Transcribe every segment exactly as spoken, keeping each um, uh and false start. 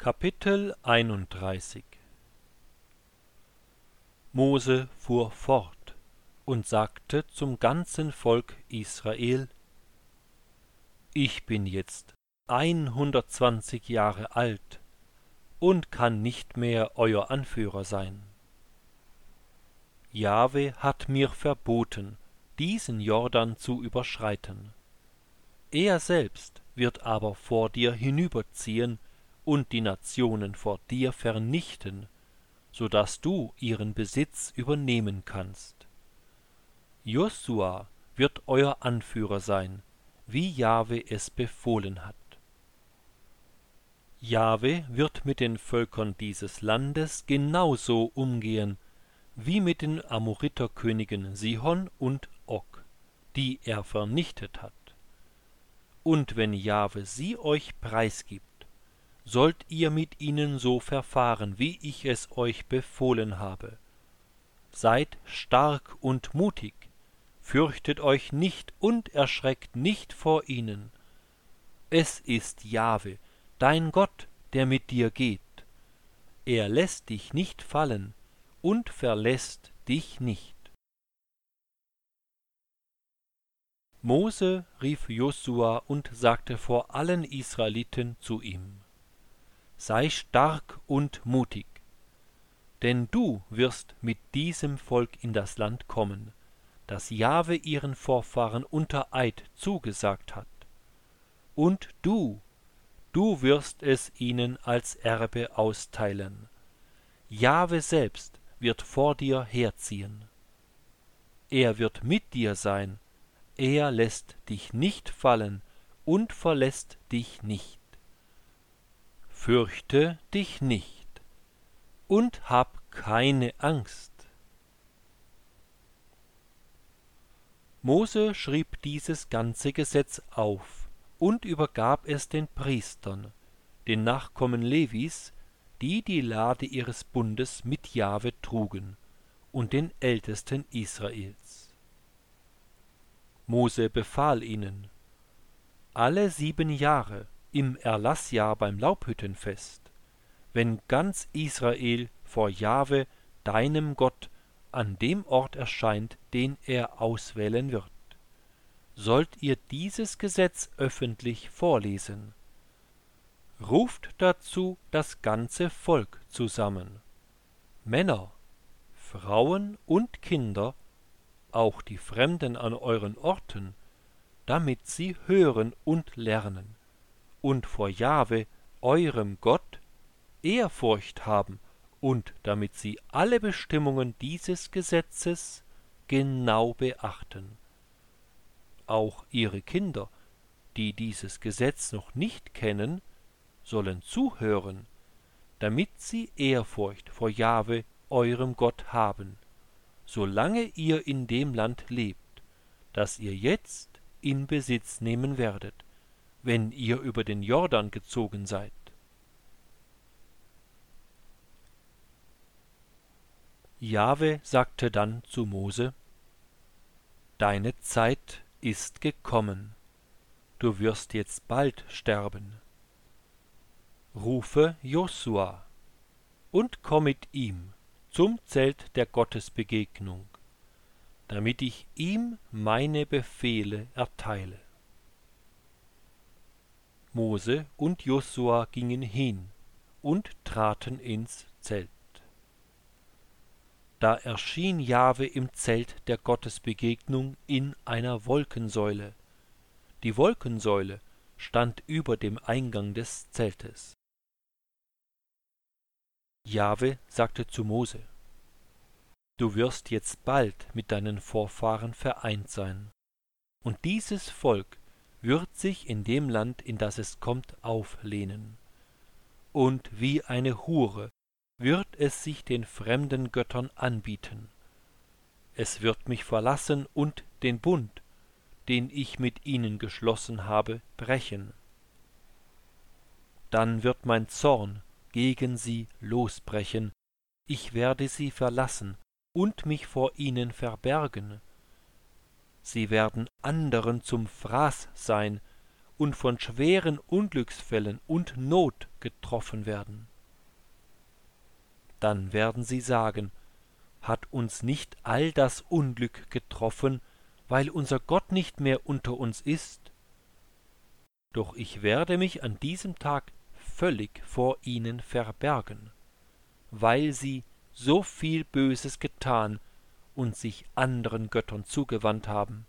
Kapitel einunddreißig. Mose fuhr fort und sagte zum ganzen Volk Israel: Ich bin jetzt einhundertzwanzig Jahre alt und kann nicht mehr euer Anführer sein. Jahwe hat mir verboten, diesen Jordan zu überschreiten. Er selbst wird aber vor dir hinüberziehen und die Nationen vor dir vernichten, so daß du ihren Besitz übernehmen kannst. Josua wird euer Anführer sein, wie Jahwe es befohlen hat. Jahwe wird mit den Völkern dieses Landes genauso umgehen, wie mit den Amoriterkönigen Sihon und Og, die er vernichtet hat. Und wenn Jahwe sie euch preisgibt, sollt ihr mit ihnen so verfahren, wie ich es euch befohlen habe. Seid stark und mutig, fürchtet euch nicht und erschreckt nicht vor ihnen. Es ist Jahwe, dein Gott, der mit dir geht. Er lässt dich nicht fallen und verlässt dich nicht. Mose rief Josua und sagte vor allen Israeliten zu ihm: Sei stark und mutig, denn du wirst mit diesem Volk in das Land kommen, das Jahwe ihren Vorfahren unter Eid zugesagt hat. Und du, du wirst es ihnen als Erbe austeilen. Jahwe selbst wird vor dir herziehen. Er wird mit dir sein, er lässt dich nicht fallen und verlässt dich nicht. Fürchte dich nicht und hab keine Angst. Mose schrieb dieses ganze Gesetz auf und übergab es den Priestern, den Nachkommen Levis, die die Lade ihres Bundes mit Jahwe trugen, und den Ältesten Israels. Mose befahl ihnen: Alle sieben Jahre im Erlassjahr beim Laubhüttenfest, wenn ganz Israel vor Jahwe, deinem Gott, an dem Ort erscheint, den er auswählen wird, sollt ihr dieses Gesetz öffentlich vorlesen. Ruft dazu das ganze Volk zusammen, Männer, Frauen und Kinder, auch die Fremden an euren Orten, damit sie hören und lernen und vor Jahwe, eurem Gott, Ehrfurcht haben und damit sie alle Bestimmungen dieses Gesetzes genau beachten. Auch ihre Kinder, die dieses Gesetz noch nicht kennen, sollen zuhören, damit sie Ehrfurcht vor Jahwe, eurem Gott, haben, solange ihr in dem Land lebt, das ihr jetzt in Besitz nehmen werdet, wenn ihr über den Jordan gezogen seid. Jahwe sagte dann zu Mose: Deine Zeit ist gekommen, du wirst jetzt bald sterben. Rufe Josua und komm mit ihm zum Zelt der Gottesbegegnung, damit ich ihm meine Befehle erteile. Mose und Josua gingen hin und traten ins Zelt. Da erschien Jahwe im Zelt der Gottesbegegnung in einer Wolkensäule. Die Wolkensäule stand über dem Eingang des Zeltes. Jahwe sagte zu Mose: Du wirst jetzt bald mit deinen Vorfahren vereint sein, und dieses Volk wird sich in dem Land, in das es kommt, auflehnen. Und wie eine Hure wird es sich den fremden Göttern anbieten. Es wird mich verlassen und den Bund, den ich mit ihnen geschlossen habe, brechen. Dann wird mein Zorn gegen sie losbrechen, ich werde sie verlassen und mich vor ihnen verbergen. Sie werden anderen zum Fraß sein, und von schweren Unglücksfällen und Not getroffen werden. Dann werden sie sagen, hat uns nicht all das Unglück getroffen, weil unser Gott nicht mehr unter uns ist? Doch ich werde mich an diesem Tag völlig vor ihnen verbergen, weil sie so viel Böses getan und sich anderen Göttern zugewandt haben.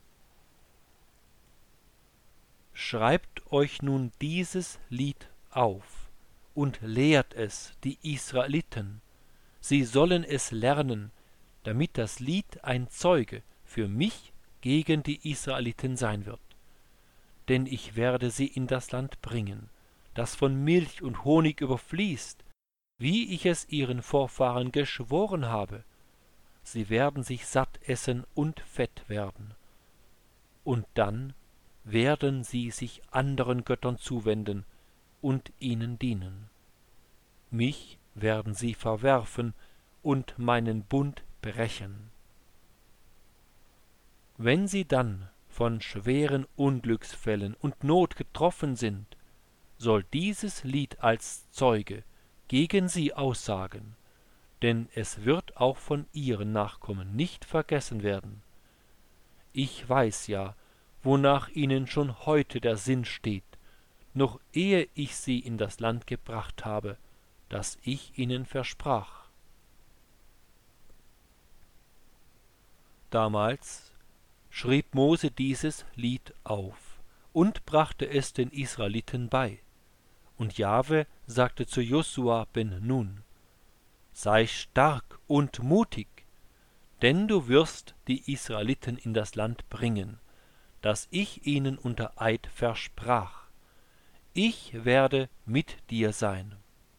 Schreibt euch nun dieses Lied auf und lehrt es die Israeliten. Sie sollen es lernen, damit das Lied ein Zeuge für mich gegen die Israeliten sein wird. Denn ich werde sie in das Land bringen, das von Milch und Honig überfließt, wie ich es ihren Vorfahren geschworen habe. Sie werden sich satt essen und fett werden. Und dann werden sie sich anderen Göttern zuwenden und ihnen dienen. Mich werden sie verwerfen und meinen Bund brechen. Wenn sie dann von schweren Unglücksfällen und Not getroffen sind, soll dieses Lied als Zeuge gegen sie aussagen, denn es wird auch von ihren Nachkommen nicht vergessen werden. Ich weiß ja, wonach ihnen schon heute der Sinn steht, noch ehe ich sie in das Land gebracht habe, das ich ihnen versprach. Damals schrieb Mose dieses Lied auf und brachte es den Israeliten bei. Und Jahwe sagte zu Josua ben Nun: Sei stark und mutig, denn du wirst die Israeliten in das Land bringen, das ich ihnen unter Eid versprach. Ich werde mit dir sein.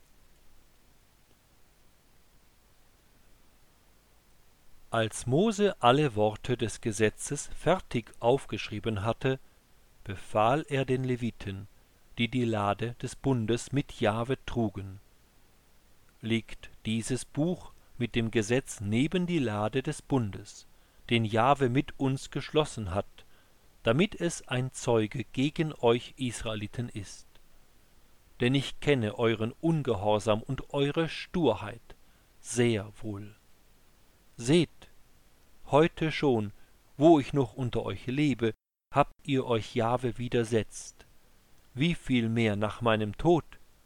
Als Mose alle Worte des Gesetzes fertig aufgeschrieben hatte, befahl er den Leviten, die die Lade des Bundes mit Jahwe trugen: Legt dieses Buch mit dem Gesetz neben die Lade des Bundes, den Jahwe mit uns geschlossen hat, damit es ein Zeuge gegen euch Israeliten ist. Denn ich kenne euren Ungehorsam und eure Sturheit sehr wohl. Seht, heute schon, wo ich noch unter euch lebe, habt ihr euch Jahwe widersetzt. Wie viel mehr nach meinem Tod?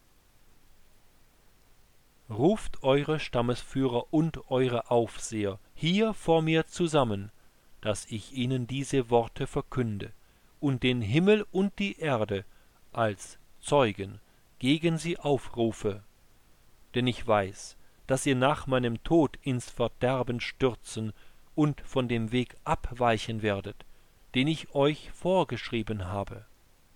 Ruft eure Stammesführer und eure Aufseher hier vor mir zusammen, dass ich ihnen diese Worte verkünde und den Himmel und die Erde als Zeugen gegen sie aufrufe. Denn ich weiß, dass ihr nach meinem Tod ins Verderben stürzen und von dem Weg abweichen werdet, den ich euch vorgeschrieben habe.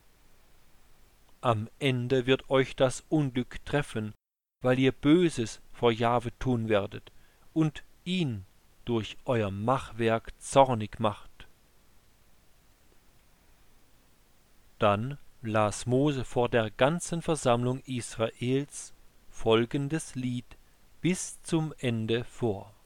Am Ende wird euch das Unglück treffen, weil ihr Böses vor Jahwe tun werdet und ihn durch euer Machwerk zornig macht. Dann las Mose vor der ganzen Versammlung Israels folgendes Lied bis zum Ende vor.